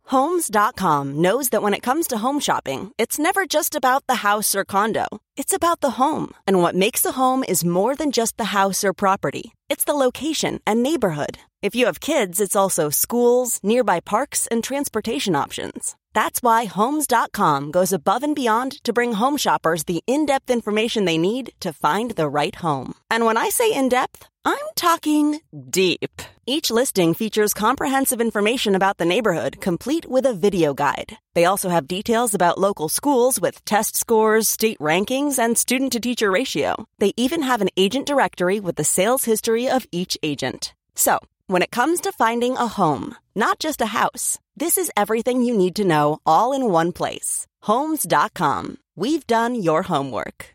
Homes.com knows that when it comes to home shopping, it's never just about the house or condo. It's about the home. And what makes a home is more than just the house or property. It's the location and neighborhood. If you have kids, it's also schools, nearby parks, and transportation options. That's why Homes.com goes above and beyond to bring home shoppers the in-depth information they need to find the right home. And when I say in-depth, I'm talking deep. Each listing features comprehensive information about the neighborhood, complete with a video guide. They also have details about local schools with test scores, state rankings, and student-to-teacher ratio. They even have an agent directory with the sales history of each agent. So, when it comes to finding a home, not just a house, this is everything you need to know all in one place. Homes.com. We've done your homework.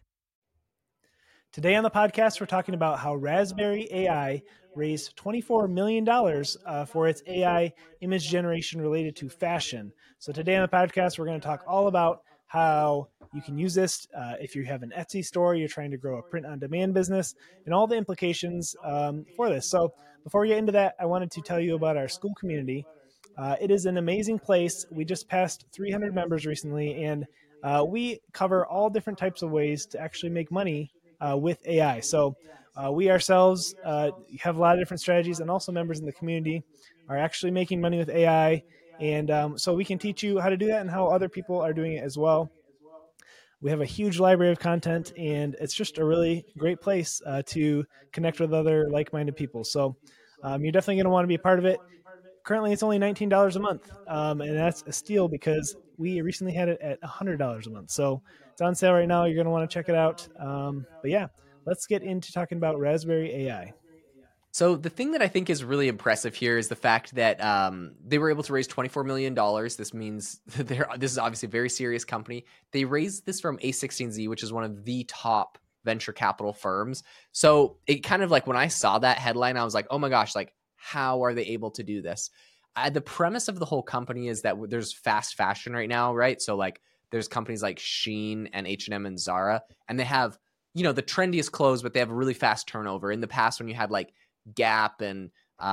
Today on the podcast, we're talking about how Raspberry AI raised $24 million for its AI image generation related to fashion. So today on the podcast, we're going to talk all about how you can use this if you have an Etsy store, you're trying to grow a print-on-demand business, and all the implications for this. So before we get into that, I wanted to tell you about our Skool community. It is an amazing place. We just passed 300 members recently, and we cover all different types of ways to actually make money with AI. So we ourselves have a lot of different strategies, and also members in the community are actually making money with AI. And so we can teach you how to do that and how other people are doing it as well. We have a huge library of content, and it's just a really great place to connect with other like-minded people. So you're definitely going to want to be a part of it. Currently, it's only $19 a month, and that's a steal because we recently had it at $100 a month. So it's on sale right now. You're going to want to check it out. But yeah, let's get into talking about Raspberry AI. So the thing that I think is really impressive here is the fact that they were able to raise $24 million. This means this is obviously a very serious company. They raised this from A16Z, which is one of the top venture capital firms. So it kind of like when I saw that headline, I was like, oh my gosh, like how are they able to do this? The premise of the whole company is that there's fast fashion right now, right? So like there's companies like Shein and H&M and Zara, and they have, you know, the trendiest clothes, but they have a really fast turnover. In the past, when you had like Gap and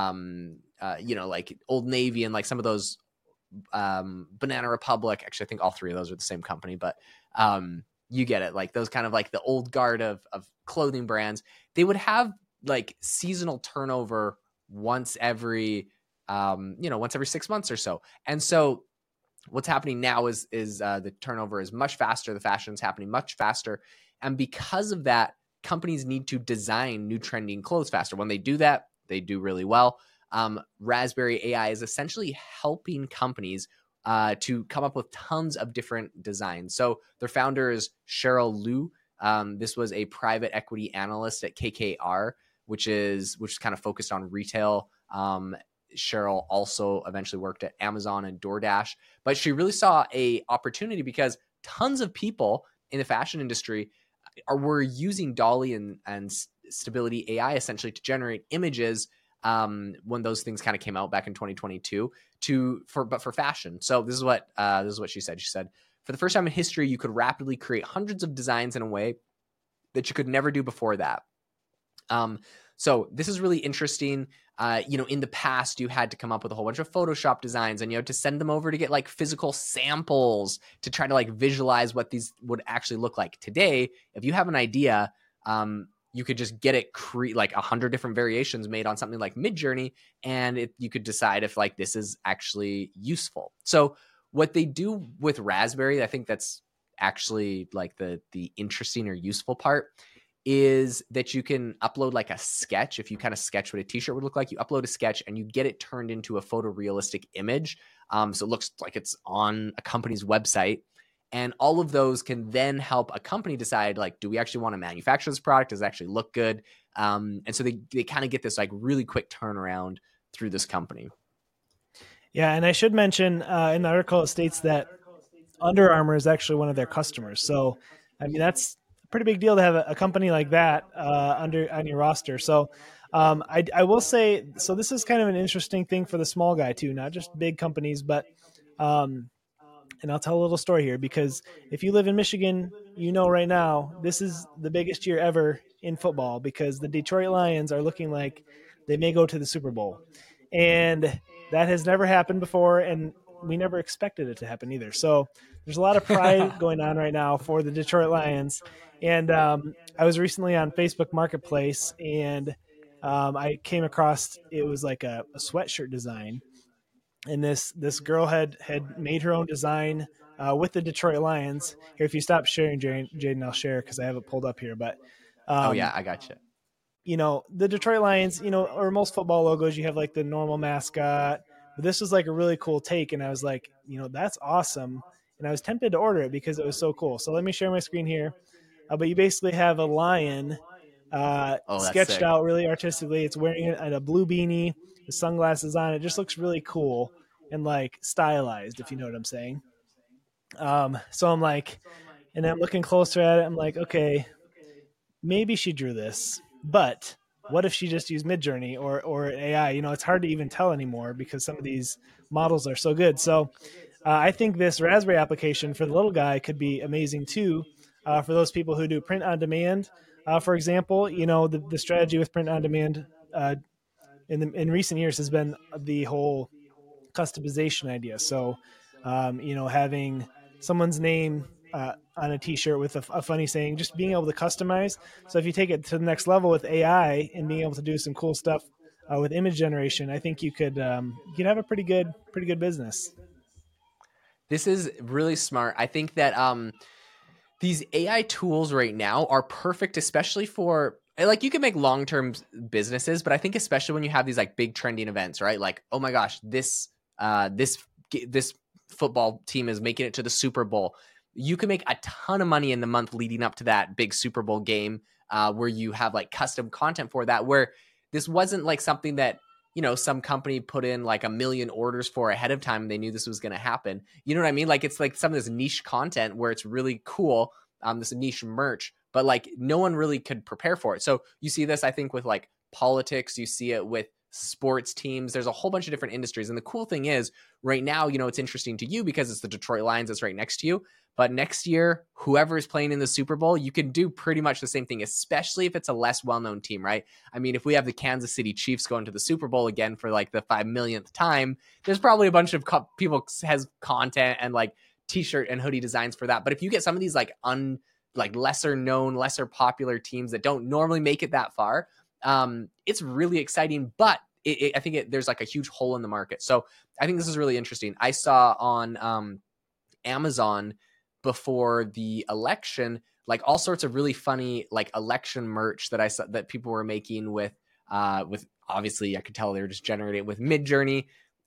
you know, like Old Navy and like some of those Banana Republic, actually I think all three of those are the same company, but you get it, like those kind of like the old guard of clothing brands, they would have like seasonal turnover once every 6 months or so. And so what's happening now is the turnover is much faster, the fashion's happening much faster, and because of that, companies need to design new trending clothes faster. When they do that, they do really well. Raspberry AI is essentially helping companies to come up with tons of different designs. So their founder is Cheryl Liu. This was a private equity analyst at KKR, which is kind of focused on retail. Cheryl also eventually worked at Amazon and DoorDash, but she really saw a opportunity because tons of people in the fashion industry were using DALL-E and Stability AI essentially to generate images when those things kind of came out back in 2022 for fashion. So this is what she said. She said, for the first time in history, you could rapidly create hundreds of designs in a way that you could never do before that. So this is really interesting. In the past, you had to come up with a whole bunch of Photoshop designs and you had to send them over to get like physical samples to try to like visualize what these would actually look like. Today, if you have an idea, you could just get it like 100 different variations made on something like Midjourney, and you could decide if like this is actually useful. So what they do with Raspberry, I think that's actually like the interesting or useful part, is that you can upload like a sketch. If you kind of sketch what a t-shirt would look like, you upload a sketch and you get it turned into a photorealistic image. So it looks like it's on a company's website. And all of those can then help a company decide, like, do we actually want to manufacture this product? Does it actually look good? And so they kind of get this like really quick turnaround through this company. Yeah, and I should mention in the article, it states that Under Armour is actually one of their customers. So, I mean, that's a pretty big deal to have a company like that on your roster. So I will say, so this is kind of an interesting thing for the small guy too, not just big companies, but and I'll tell a little story here, because if you live in Michigan, you know right now this is the biggest year ever in football, because the Detroit Lions are looking like they may go to the Super Bowl. And that has never happened before. And we never expected it to happen either. So there's a lot of pride going on right now for the Detroit Lions. And I was recently on Facebook Marketplace, and I came across, it was like a sweatshirt design, and this girl had made her own design with the Detroit Lions. Here, if you stop sharing, Jaden, I'll share because I have it pulled up here. But oh yeah, I got you. You know, the Detroit Lions, you know, or most football logos, you have like the normal mascot. But this was like a really cool take, and I was like, you know, that's awesome. And I was tempted to order it because it was so cool. So let me share my screen here. But you basically have a lion sketched sick. out really artistically. It's wearing a blue beanie with sunglasses on. It just looks really cool and like stylized, if you know what I'm saying. So I'm like, and I'm looking closer at it. I'm like, okay, maybe she drew this, but what if she just used Midjourney or AI? You know, it's hard to even tell anymore because some of these models are so good. So I think this Raspberry application for the little guy could be amazing too. For those people who do print on demand, for example, you know, the strategy with print on demand in recent years has been the whole customization idea. So, you know, having someone's name on a T-shirt with a funny saying, just being able to customize. So if you take it to the next level with AI and being able to do some cool stuff with image generation, I think you could have a pretty good business. This is really smart. I think that these AI tools right now are perfect, especially for like you can make long-term businesses, but I think especially when you have these like big trending events, right? Like, oh my gosh, this football team is making it to the Super Bowl. You can make a ton of money in the month leading up to that big Super Bowl game, where you have like custom content for that, where this wasn't like something that, you know, some company put in like 1 million orders for ahead of time. And they knew this was going to happen. You know what I mean? Like it's like some of this niche content where it's really cool. This niche merch, but like no one really could prepare for it. So you see this, I think, with like politics, you see it with sports teams. There's a whole bunch of different industries. And the cool thing is right now, you know, it's interesting to you because it's the Detroit Lions that's right next to you. But next year, whoever is playing in the Super Bowl, you can do pretty much the same thing, especially if it's a less well-known team, right? I mean, if we have the Kansas City Chiefs going to the Super Bowl again for like the 5 millionth time, there's probably a bunch of people has content and like t-shirt and hoodie designs for that. But if you get some of these like lesser known, lesser popular teams that don't normally make it that far, it's really exciting. But I think there's like a huge hole in the market. So I think this is really interesting. I saw on Amazon before the election, like all sorts of really funny like election merch that I saw that people were making with obviously I could tell they were just generating it with Midjourney.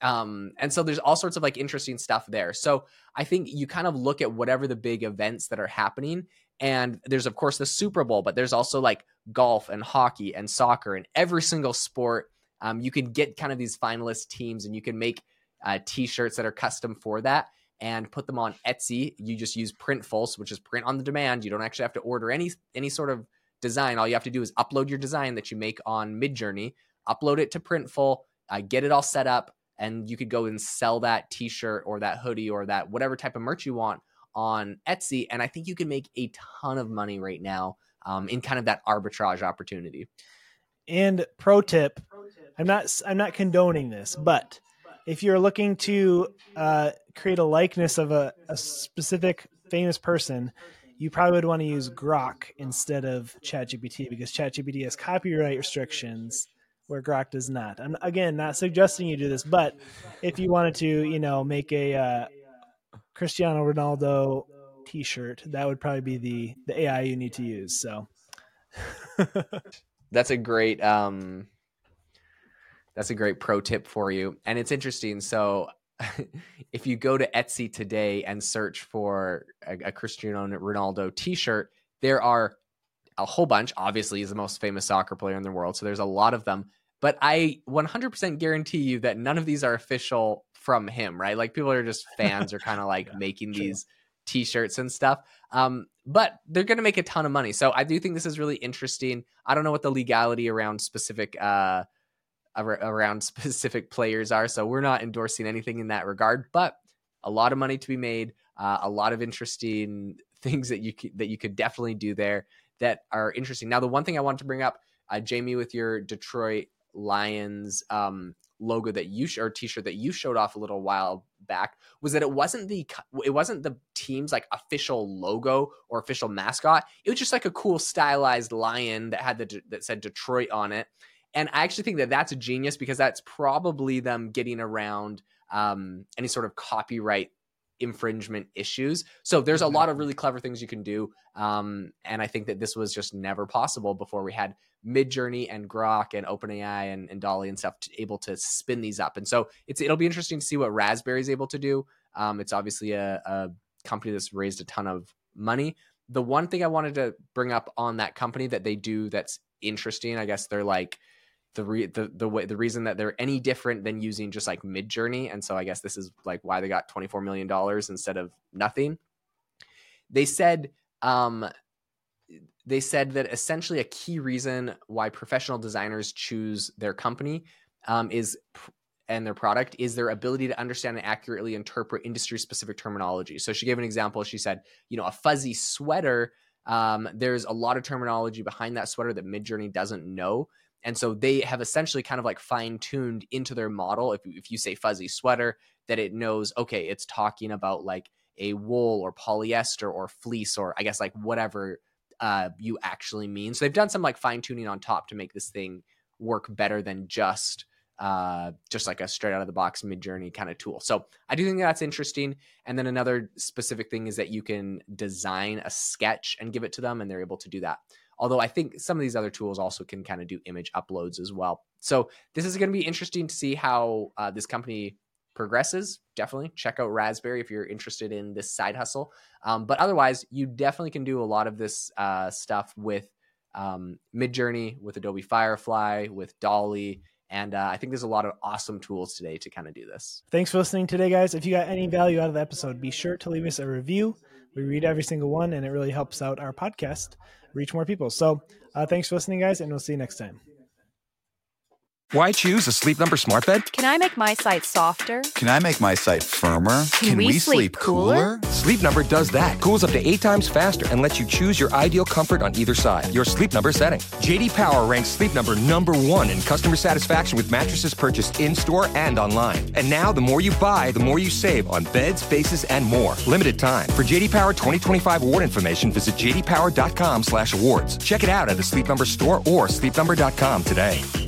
And so there's all sorts of like interesting stuff there. So I think you kind of look at whatever the big events that are happening, and there's of course the Super Bowl, but there's also like golf and hockey and soccer and every single sport. You can get kind of these finalist teams and you can make t-shirts that are custom for that and put them on Etsy. You just use Printful, which is print on the demand. You don't actually have to order any sort of design. All you have to do is upload your design that you make on Midjourney, upload it to Printful, get it all set up, and you could go and sell that t-shirt or that hoodie or that whatever type of merch you want on Etsy. And I think you can make a ton of money right now in kind of that arbitrage opportunity. And pro tip, I'm not condoning this, but if you're looking to create a likeness of a specific famous person, you probably would want to use Grok instead of ChatGPT because ChatGPT has copyright restrictions where Grok does not. I'm again not suggesting you do this, but if you wanted to, you know, make a Cristiano Ronaldo t-shirt, that would probably be the AI you need to use. So that's a great pro tip for you. And it's interesting. So if you go to Etsy today and search for a Cristiano Ronaldo t-shirt, there are a whole bunch. Obviously, he's the most famous soccer player in the world, so there's a lot of them. But I 100% guarantee you that none of these are official from him, right? Like people are just fans or kind of like making these t-shirts and stuff. But they're going to make a ton of money. So I do think this is really interesting. I don't know what the legality around specific players are, so we're not endorsing anything in that regard. But a lot of money to be made, a lot of interesting things that you could definitely do there that are interesting. Now, the one thing I want to bring up, Jamie, with your Detroit Lions logo that or t-shirt that you showed off a little while back was that it wasn't the team's like official logo or official mascot. It was just like a cool stylized lion that had that said Detroit on it. And I actually think that that's a genius, because that's probably them getting around any sort of copyright infringement issues. So there's a lot of really clever things you can do. And I think that this was just never possible before we had Midjourney and Grok and OpenAI and DALL-E and stuff able to spin these up. And so it'll be interesting to see what Raspberry is able to do. It's obviously a company that's raised a ton of money. The one thing I wanted to bring up on that company that they do that's interesting, I guess they're like the reason that they're any different than using just like Midjourney. And so I guess this is like why they got $24 million instead of nothing. They said that essentially a key reason why professional designers choose their company and their product is their ability to understand and accurately interpret industry specific terminology. So she gave an example. She said, a fuzzy sweater, there's a lot of terminology behind that sweater that Midjourney doesn't know. And so they have essentially kind of like fine-tuned into their model. If you say fuzzy sweater, that it knows, okay, it's talking about like a wool or polyester or fleece, or I guess like whatever you actually mean. So they've done some like fine-tuning on top to make this thing work better than just like a straight out of the box Midjourney kind of tool. So I do think that's interesting. And then another specific thing is that you can design a sketch and give it to them, and they're able to do that. Although I think some of these other tools also can kind of do image uploads as well. So this is going to be interesting to see how this company progresses. Definitely check out Raspberry if you're interested in this side hustle. But otherwise, you definitely can do a lot of this stuff with Midjourney, with Adobe Firefly, with DALL-E. And I think there's a lot of awesome tools today to kind of do this. Thanks for listening today, guys. If you got any value out of the episode, be sure to leave us a review. We read every single one, and it really helps out our podcast reach more people. So thanks for listening, guys, and we'll see you next time. Why choose a Sleep Number smart bed? Can I make my site softer? Can I make my site firmer? Can we sleep cooler? Sleep Number does that. Cools up to 8 times faster and lets you choose your ideal comfort on either side. Your Sleep Number setting. J.D. Power ranks Sleep Number #1 in customer satisfaction with mattresses purchased in-store and online. And now, the more you buy, the more you save on beds, bases, and more. Limited time. For J.D. Power 2025 award information, visit jdpower.com/awards. Check it out at the Sleep Number store or sleepnumber.com today.